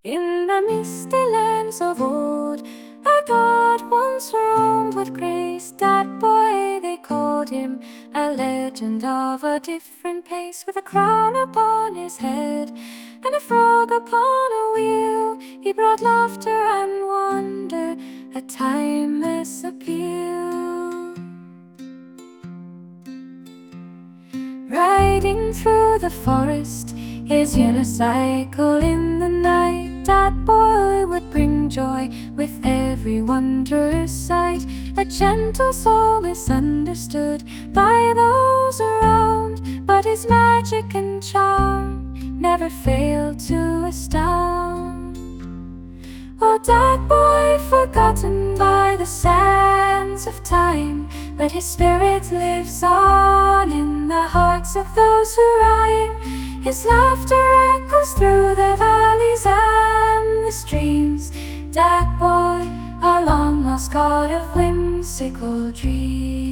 In the misty lands of old, a god once roamed with grace. That boy, they called him, a legend of a different pace. With a crown upon his head and a frog upon a wheel, he brought laughter and wonder, a timeless appeal. Riding through the forest, his unicycle in the night, that boy would bring joy with every wondrous sight. A gentle soul misunderstood by those around, but his magic and charm never failed to astound. Oh, that boy forgotten by the sands of time, but his spirit lives on in the hearts of those who rhyme. His laughter echoes through the valleys and the streams. That boy, a long lost god of whimsical dreams.